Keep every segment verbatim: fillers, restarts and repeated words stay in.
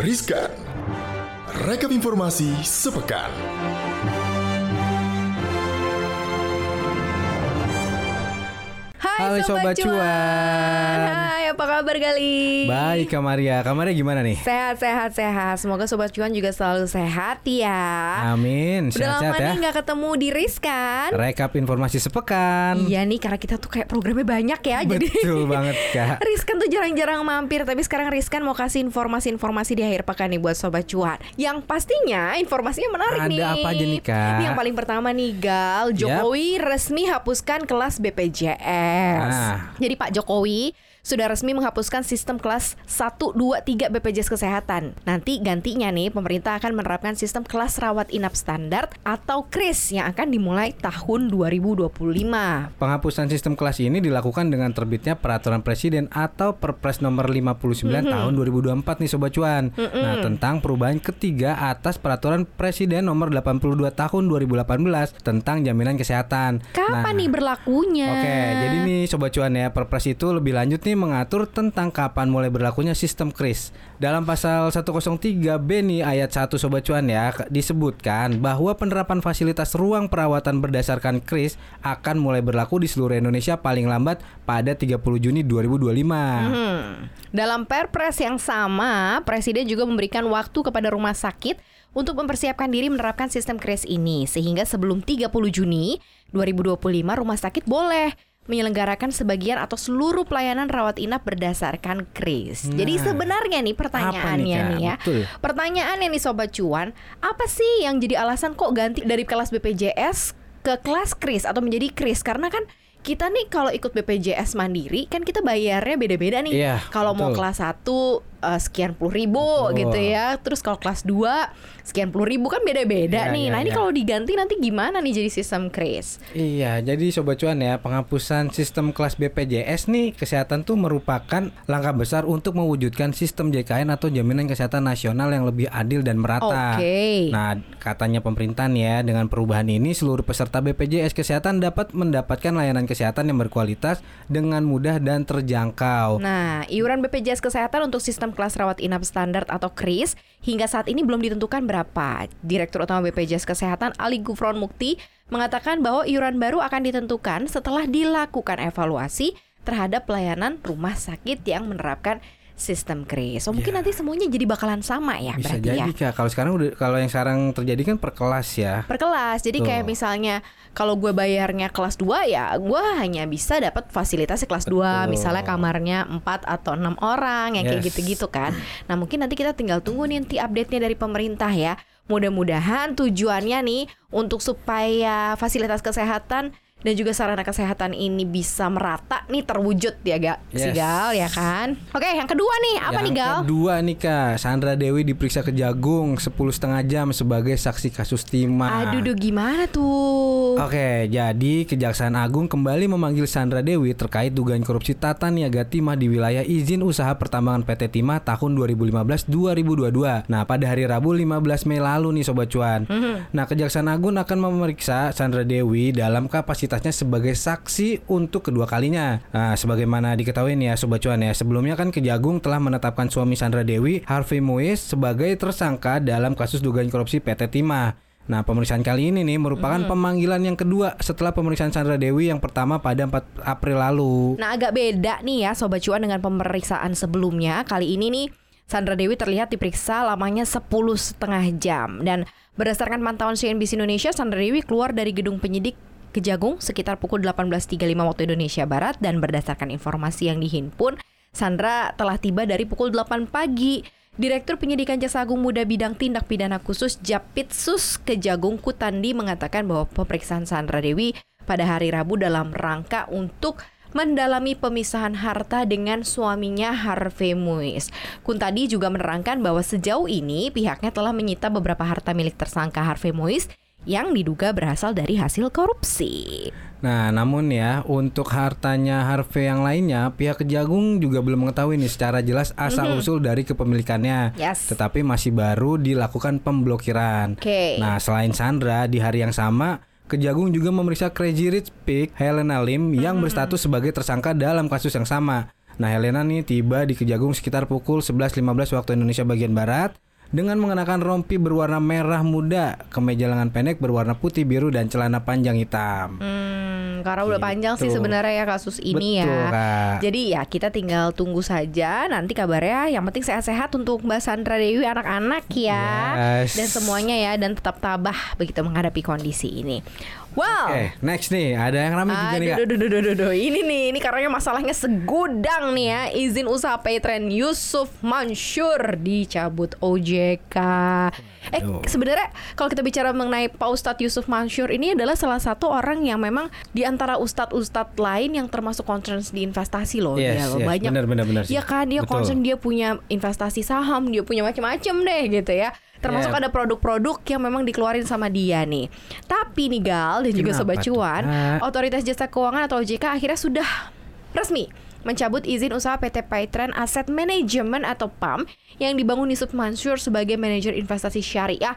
Riskan. Rekap informasi sepekan. Hai Sobat, Sobat Cuan. Cuan Hai, apa kabar Gali? Baik Kak Maria, Kak Maria gimana nih? Sehat, sehat, sehat. Semoga Sobat Cuan juga selalu sehat ya. Amin, sehat-sehat ya. Udah lama nih gak ketemu di Riskan. Rekap informasi sepekan. Iya nih, karena kita tuh kayak programnya banyak ya. Betul jadi banget Kak. Riskan tuh jarang-jarang mampir. Tapi sekarang Riskan mau kasih informasi-informasi di akhir pekan nih buat Sobat Cuan. Yang pastinya informasinya menarik Ada nih. Ada apa aja nih Kak? Ini yang paling pertama nih Gal, Jokowi yep. resmi hapuskan kelas B P J S. Ah. Jadi Pak Jokowi sudah resmi menghapuskan sistem kelas satu, dua, tiga B P J S Kesehatan. Nanti gantinya nih pemerintah akan menerapkan sistem kelas rawat inap standar atau KRIS yang akan dimulai tahun dua ribu dua puluh lima. Penghapusan sistem kelas ini dilakukan dengan terbitnya Peraturan Presiden atau Perpres nomor lima puluh sembilan mm-hmm. tahun dua ribu dua puluh empat nih Sobat Cuan. Mm-hmm. Nah, tentang perubahan ketiga atas Peraturan Presiden nomor delapan puluh dua tahun dua ribu delapan belas tentang jaminan kesehatan. Kapan nah, nih berlakunya? Oke, jadi nih Sobat Cuan ya, Perpres itu lebih lanjut nih mengatur tentang kapan mulai berlakunya sistem KRIS. Dalam pasal seratus tiga B nih ayat satu Sobat Cuan ya, disebutkan bahwa penerapan fasilitas ruang perawatan berdasarkan KRIS akan mulai berlaku di seluruh Indonesia paling lambat pada tiga puluh Juni dua ribu dua puluh lima. Hmm. Dalam Perpres yang sama, Presiden juga memberikan waktu kepada rumah sakit untuk mempersiapkan diri menerapkan sistem KRIS ini, sehingga sebelum tiga puluh Juni dua ribu dua puluh lima rumah sakit boleh menyelenggarakan sebagian atau seluruh pelayanan rawat inap berdasarkan KRIS. Nah, jadi sebenarnya nih pertanyaannya nih, nih ya. Betul. Pertanyaannya nih Sobat Cuan, apa sih yang jadi alasan kok ganti dari kelas B P J S ke kelas KRIS atau menjadi KRIS? Karena kan kita nih kalau ikut B P J S mandiri kan kita bayarnya beda-beda nih. Iya, kalau mau kelas satu uh, sekian puluh ribu betul. gitu ya. Terus kalau kelas dua sekian puluh ribu kan beda-beda iya, nih. Iya, nah ini iya. kalau diganti nanti gimana nih jadi sistem KRIS? Iya, jadi Sobat Cuan ya, penghapusan sistem kelas B P J S nih kesehatan tuh merupakan langkah besar untuk mewujudkan sistem J K N atau Jaminan Kesehatan Nasional yang lebih adil dan merata. Oke. Okay. Nah, katanya pemerintah nih ya, dengan perubahan ini seluruh peserta B P J S Kesehatan dapat mendapatkan layanan kesehatan kesehatan yang berkualitas dengan mudah dan terjangkau. Nah, iuran B P J S Kesehatan untuk sistem kelas rawat inap standar atau KRIS hingga saat ini belum ditentukan berapa. Direktur Utama B P J S Kesehatan Ali Gufron Mukti mengatakan bahwa iuran baru akan ditentukan setelah dilakukan evaluasi terhadap pelayanan rumah sakit yang menerapkan sistem KRIS. So, mungkin ya. nanti semuanya jadi bakalan sama ya. Bisa berarti jadi ya. Kak. Kalau sekarang udah, kalau yang sekarang terjadi kan per kelas ya. Per kelas. Jadi Tuh. kayak misalnya kalau gue bayarnya kelas dua ya, gue hanya bisa dapat fasilitas kelas Betul. dua. Misalnya kamarnya empat atau enam orang yang yes. kayak gitu-gitu kan. Nah, mungkin nanti kita tinggal tunggu nih nanti update-nya dari pemerintah ya. Mudah-mudahan tujuannya nih untuk supaya fasilitas kesehatan dan juga sarana kesehatan ini bisa merata nih, terwujud ya gak yes. si Gal ya kan. Oke, yang kedua nih apa yang nih Gal? Yang kedua nih Kak, Sandra Dewi diperiksa Kejagung sepuluh setengah jam sebagai saksi kasus timah. Aduh duh, gimana tuh? Oke, jadi Kejaksaan Agung kembali memanggil Sandra Dewi terkait dugaan korupsi tata niaga timah di wilayah izin usaha pertambangan P T Timah tahun dua ribu lima belas dua ribu dua puluh dua. Nah, pada hari Rabu lima belas Mei lalu nih Sobat Cuan. Mm-hmm. Nah, Kejaksaan Agung akan memeriksa Sandra Dewi dalam kapasitas sebagai saksi untuk kedua kalinya. Nah, sebagaimana diketahui nih ya Sobat Cuan ya, sebelumnya kan Kejagung telah menetapkan suami Sandra Dewi, Harvey Muiz, sebagai tersangka dalam kasus dugaan korupsi P T Timah. Nah, pemeriksaan kali ini nih merupakan hmm. pemanggilan yang kedua setelah pemeriksaan Sandra Dewi yang pertama pada empat April lalu. Nah, agak beda nih ya Sobat Cuan dengan pemeriksaan sebelumnya. Kali ini nih Sandra Dewi terlihat diperiksa lamanya sepuluh setengah jam. Dan berdasarkan pantauan C N B C Indonesia, Sandra Dewi keluar dari gedung penyidik Kejagung sekitar pukul delapan belas tiga puluh lima waktu Indonesia Barat, dan berdasarkan informasi yang dihimpun, Sandra telah tiba dari pukul delapan pagi. Direktur Penyidikan Jaksa Agung Muda Bidang Tindak Pidana Khusus Japitsus Kejagung Kutandi mengatakan bahwa pemeriksaan Sandra Dewi pada hari Rabu dalam rangka untuk mendalami pemisahan harta dengan suaminya Harvey Muiz. Kuntadi juga menerangkan bahwa sejauh ini pihaknya telah menyita beberapa harta milik tersangka Harvey Muiz yang diduga berasal dari hasil korupsi. Nah, namun ya, untuk hartanya Harvey yang lainnya, pihak Kejagung juga belum mengetahui nih secara jelas asal-usul mm-hmm. dari kepemilikannya. Yes. Tetapi masih baru dilakukan pemblokiran. Okay. Nah, selain Sandra, di hari yang sama, Kejagung juga memeriksa Crazy Rich Pig Helena Lim yang mm-hmm. berstatus sebagai tersangka dalam kasus yang sama. Nah, Helena nih tiba di Kejagung sekitar pukul sebelas lima belas waktu Indonesia bagian Barat dengan mengenakan rompi berwarna merah muda, kemeja lengan pendek berwarna putih biru dan celana panjang hitam. Hmm, karena udah Gitu. panjang sih sebenarnya ya kasus ini. Betul, ya. Kak. Jadi ya kita tinggal tunggu saja nanti kabarnya. Yang penting sehat-sehat untuk Mbak Sandra Dewi, anak-anak ya, Yes. dan semuanya ya, dan tetap tabah begitu menghadapi kondisi ini. Wow. Oke, next nih ada yang ramai juga nih, Kak. Aduh, aduh, aduh, aduh, aduh. Ini nih, ini karena masalahnya segudang nih ya. Izin usaha Paytrend Yusuf Mansur dicabut O J K. Eh, Aduh. sebenarnya kalau kita bicara mengenai Pak Ustadz Yusuf Mansur, ini adalah salah satu orang yang memang di antara ustadz-ustadz lain yang termasuk concern di investasi loh. Yes, dia loh yes, banyak. benar, benar, benar sih. Iya kan, dia Betul. concern, dia punya investasi saham, dia punya macam-macam deh gitu ya. Termasuk Yeah. ada produk-produk yang memang dikeluarin sama dia nih. Tapi nih Gal dan juga Kenapa Sobat tuh, Cuan, Kak? Otoritas Jasa Keuangan atau O J K akhirnya sudah resmi mencabut izin usaha P T Paytrend Asset Management atau P A M yang dibangun Yusuf Mansur sebagai manajer investasi syariah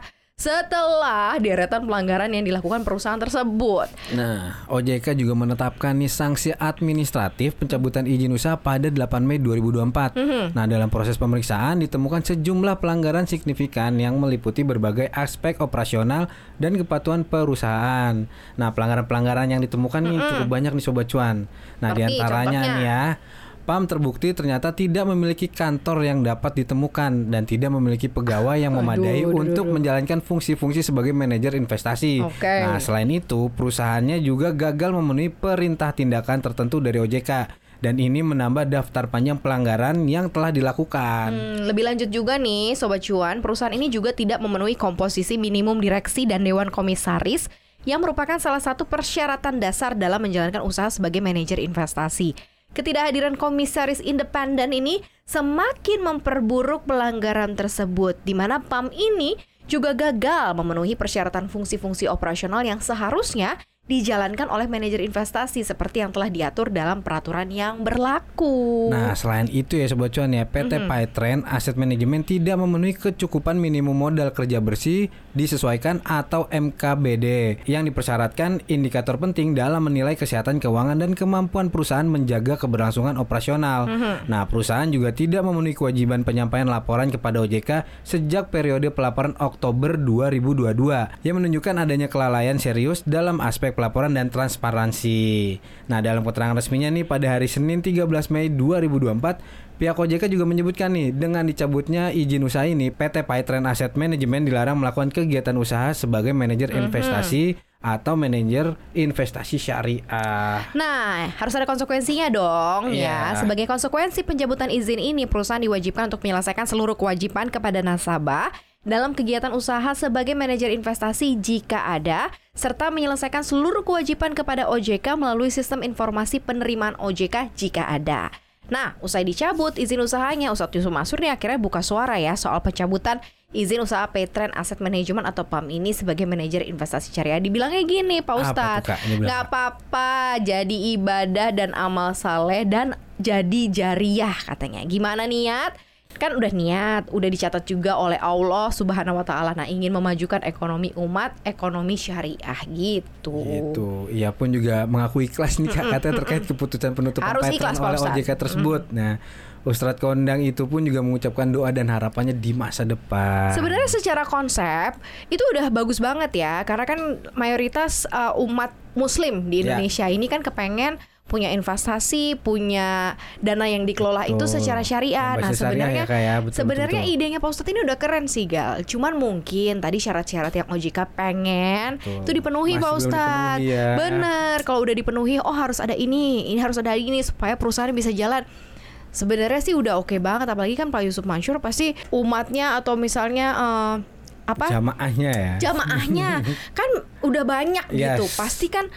setelah deretan pelanggaran yang dilakukan perusahaan tersebut. Nah, O J K juga menetapkan nih sanksi administratif pencabutan izin usaha pada delapan Mei dua ribu dua puluh empat. Mm-hmm. Nah, dalam proses pemeriksaan ditemukan sejumlah pelanggaran signifikan yang meliputi berbagai aspek operasional dan kepatuhan perusahaan. Nah, pelanggaran-pelanggaran yang ditemukan nih Mm-mm. cukup banyak nih Sobat Cuan. Nah, Seperti diantaranya contohnya? nih ya, P A M terbukti ternyata tidak memiliki kantor yang dapat ditemukan dan tidak memiliki pegawai yang memadai Aduh, aduh, untuk aduh. menjalankan fungsi-fungsi sebagai manajer investasi. Oke. Nah, selain itu, perusahaannya juga gagal memenuhi perintah tindakan tertentu dari O J K dan ini menambah daftar panjang pelanggaran yang telah dilakukan. Hmm, lebih lanjut juga nih Sobat Cuan, perusahaan ini juga tidak memenuhi komposisi minimum direksi dan dewan komisaris yang merupakan salah satu persyaratan dasar dalam menjalankan usaha sebagai manajer investasi. Ketidakhadiran komisaris independen ini semakin memperburuk pelanggaran tersebut, di mana P A M ini juga gagal memenuhi persyaratan fungsi-fungsi operasional yang seharusnya dijalankan oleh manajer investasi seperti yang telah diatur dalam peraturan yang berlaku. Nah, selain itu ya Sobat Cuan ya, P T Mhm. Paytrend Asset Management tidak memenuhi kecukupan minimum modal kerja bersih disesuaikan atau M K B D yang dipersyaratkan indikator penting dalam menilai kesehatan keuangan dan kemampuan perusahaan menjaga keberlangsungan operasional. Mhm. Nah, perusahaan juga tidak memenuhi kewajiban penyampaian laporan kepada O J K sejak periode pelaporan Oktober dua ribu dua puluh dua yang menunjukkan adanya kelalaian serius dalam aspek pelaporan dan transparansi. Nah, dalam keterangan resminya nih pada hari Senin tiga belas Mei dua ribu dua puluh empat, pihak O J K juga menyebutkan nih dengan dicabutnya izin usaha ini, P T Paytrend Asset Management dilarang melakukan kegiatan usaha sebagai manajer investasi atau manajer investasi syariah. Nah, harus ada konsekuensinya dong ya. Iya. Sebagai konsekuensi pencabutan izin ini, perusahaan diwajibkan untuk menyelesaikan seluruh kewajiban kepada nasabah dalam kegiatan usaha sebagai manajer investasi jika ada, serta menyelesaikan seluruh kewajiban kepada O J K melalui sistem informasi penerimaan O J K jika ada. Nah, usai dicabut izin usahanya, Ustadz Yusuf Mansur nih akhirnya buka suara ya soal pencabutan izin usaha Paytrend Asset Management atau P A M ini sebagai manajer investasi syariah. Dibilangnya gini Pak Apa Ustadz, tuh, Kak? Ini bilang nggak apa? apa-apa jadi ibadah dan amal saleh dan jadi jariah katanya. Gimana niat? Kan udah niat, udah dicatat juga oleh Allah Subhanahu wa taala. Nah, ingin memajukan ekonomi umat, ekonomi syariah gitu. Gitu. Ia pun juga mengaku ikhlas nih Kak, katanya terkait keputusan penutupan Harus Paytrend ikhlas, Pak oleh O J K Ustadz. tersebut. Nah, Ustadz Kondang itu pun juga mengucapkan doa dan harapannya di masa depan. Sebenarnya secara konsep itu udah bagus banget ya, karena kan mayoritas uh, umat Muslim di Ya. Indonesia ini kan kepengen punya investasi, punya dana yang dikelola itu Betul. secara syariah. Yang Nah, berbasis syariah sebenarnya ya, Kak, ya. Betul, sebenarnya betul, betul. idenya Pak Ustadz ini udah keren sih, Gal. Cuman mungkin tadi syarat-syarat yang O J K pengen Betul. itu dipenuhi Masih Pak belum Ustadz. dipenuhi ya. Bener, kalau udah dipenuhi, oh harus ada ini, ini harus ada ini supaya perusahaan bisa jalan. Sebenarnya sih udah oke banget, apalagi kan Pak Yusuf Mansur pasti umatnya atau misalnya eh, apa? Jamaahnya ya. Jamaahnya kan udah banyak Yes. gitu, pasti kan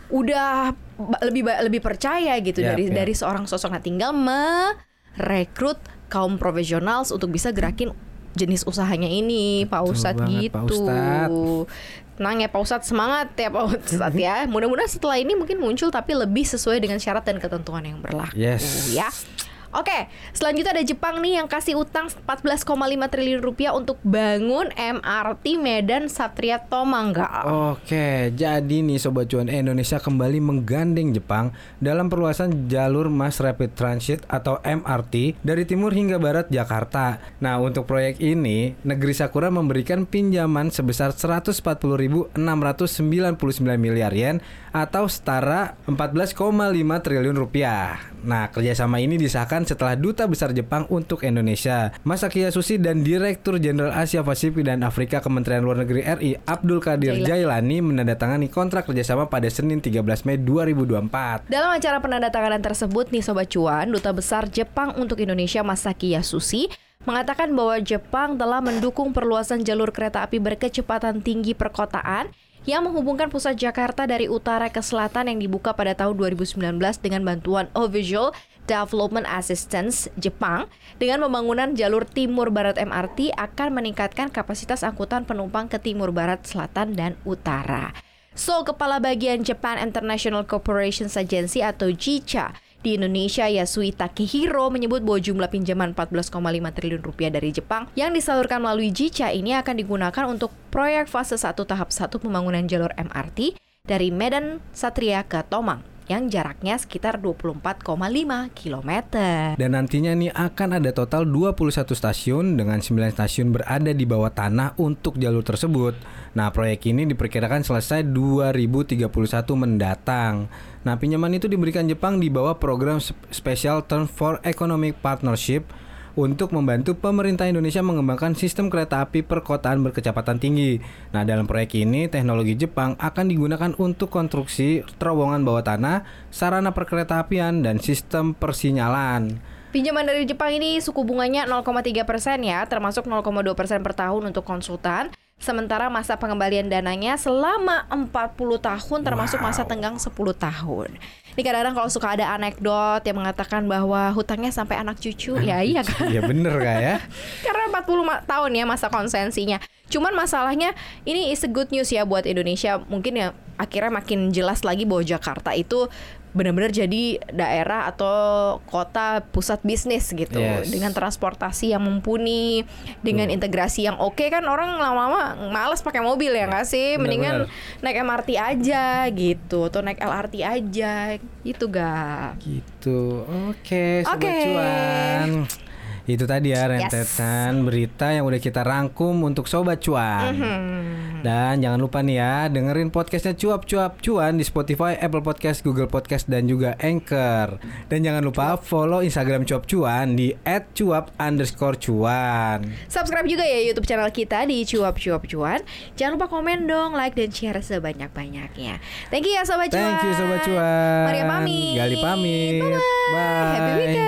udah ba- lebih ba- lebih percaya gitu Yap, dari yap. dari seorang sosok. Nah, tinggal merekrut kaum profesional untuk bisa gerakin jenis usahanya ini, Pak Betul Ustadz banget, gitu. Pak Ustadz. Tenang ya Pak Ustadz, semangat ya Pak Ustadz ya. Mudah-mudahan setelah ini mungkin muncul tapi lebih sesuai dengan syarat dan ketentuan yang berlaku Yes. ya. Oke, selanjutnya ada Jepang nih yang kasih utang empat belas koma lima triliun rupiah untuk bangun M R T Medan Satria Tomangga. Oke, jadi nih Sobat Cuan, Indonesia kembali menggandeng Jepang dalam perluasan jalur Mass Rapid Transit atau M R T dari timur hingga barat Jakarta. Nah, untuk proyek ini, negeri Sakura memberikan pinjaman sebesar seratus empat puluh ribu enam ratus sembilan puluh sembilan miliar yen atau setara empat belas koma lima triliun rupiah. Nah, kerjasama ini disahkan setelah Duta Besar Jepang untuk Indonesia, Masaki Yasushi, dan Direktur Jenderal Asia Pasifik dan Afrika Kementerian Luar Negeri R I, Abdul Qadir Jailani, menandatangani kontrak kerjasama pada Senin tiga belas Mei dua ribu dua puluh empat. Dalam acara penandatanganan tersebut nih Sobat Cuan, Duta Besar Jepang untuk Indonesia Masaki Yasushi mengatakan bahwa Jepang telah mendukung perluasan jalur kereta api berkecepatan tinggi perkotaan yang menghubungkan pusat Jakarta dari utara ke selatan yang dibuka pada tahun dua ribu sembilan belas dengan bantuan Ovisual Development Assistance Jepang. Dengan pembangunan jalur timur barat M R T akan meningkatkan kapasitas angkutan penumpang ke timur barat, selatan, dan utara. So, Kepala Bagian Japan International Corporation Agency atau J I C A di Indonesia, Yasui Takehiro, menyebut bahwa jumlah pinjaman empat belas koma lima triliun rupiah dari Jepang yang disalurkan melalui J I C A ini akan digunakan untuk proyek fase satu tahap satu pembangunan jalur M R T dari Medan Satria ke Tomang yang jaraknya sekitar dua puluh empat koma lima kilometer. Dan nantinya nih akan ada total dua puluh satu stasiun dengan sembilan stasiun berada di bawah tanah untuk jalur tersebut. Nah, proyek ini diperkirakan selesai dua ribu tiga puluh satu mendatang. Nah, pinjaman itu diberikan Jepang di bawah program Special Term for Economic Partnership untuk membantu pemerintah Indonesia mengembangkan sistem kereta api perkotaan berkecepatan tinggi. Nah, dalam proyek ini, teknologi Jepang akan digunakan untuk konstruksi terowongan bawah tanah, sarana perkeretaapian, dan sistem persinyalan. Pinjaman dari Jepang ini suku bunganya nol koma tiga persen ya, termasuk nol koma dua persen per tahun untuk konsultan. Sementara masa pengembalian dananya selama empat puluh tahun, termasuk wow. masa tenggang sepuluh tahun. Ini kadang-kadang kalau suka ada anekdot yang mengatakan bahwa hutangnya sampai anak cucu. Ya iya kan? Ya bener kak ya. Karena empat puluh tahun ya masa konsensinya. Cuman masalahnya ini is a good news ya buat Indonesia. Mungkin ya akhirnya makin jelas lagi bahwa Jakarta itu benar-benar jadi daerah atau kota pusat bisnis gitu. Yes. Dengan transportasi yang mumpuni, dengan hmm. integrasi yang oke kan, orang lama-lama malas pakai mobil ya nggak sih? Mendingan bener-bener naik M R T aja gitu, atau naik L R T aja gitu ga? Gitu. Oke, Sobat okay. Cuan. Itu tadi ya rentetan yes. berita yang udah kita rangkum untuk Sobat Cuan. Mm-hmm. Dan jangan lupa nih ya, dengerin podcastnya Cuap Cuap Cuan di Spotify, Apple Podcast, Google Podcast, dan juga Anchor. Dan jangan lupa follow Instagram Cuap Cuan di et cuap underscore cuan. Subscribe juga ya YouTube channel kita di Cuap Cuap Cuan. Jangan lupa komen dong, like dan share sebanyak-banyaknya. Thank you ya Sobat Cuan. Thank you Sobat Cuan. Maria pamit. Gali pamit. Bye-bye. Bye. Happy weekend.